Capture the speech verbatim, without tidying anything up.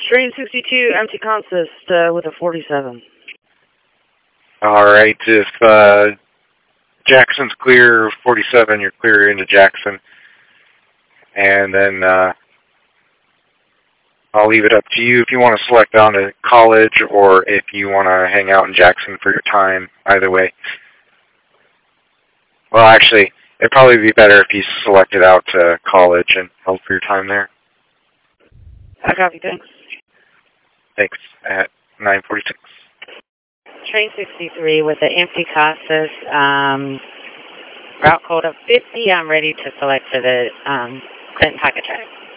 Train sixty-two, empty consist uh, with a forty-seven. All right, if uh, Jackson's clear, forty-seven, you're clear into Jackson. And then uh, I'll leave it up to you if you want to select on to College or if you want to hang out in Jackson for your time, either way. Well, actually, it'd probably be better if you selected out to College and held for your time there. I copy, thanks. Thanks, at nine forty-six. Train sixty-three with the empty Casas, um, route code of fifty. I'm ready to select to the um, Clinton Pocket Track.